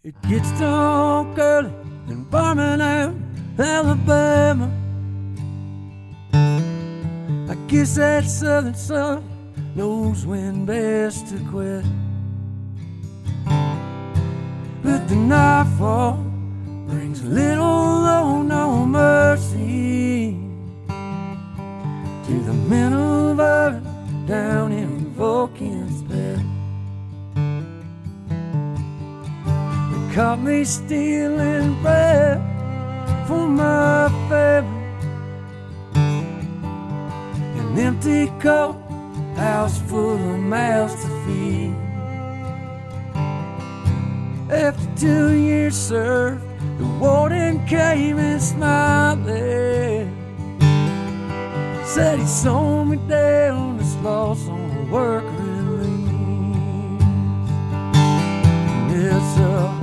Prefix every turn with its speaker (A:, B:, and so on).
A: It gets dark early in Birmingham, Alabama. I guess that southern sun knows when best to quit. But the nightfall brings little or no mercy to the men of Ireland down in Vulcan's bed. They caught me stealing bread for my family, an empty coat house full of mouths to feed. After 2 years served, the warden came and smiling, said he saw me down this loss on a work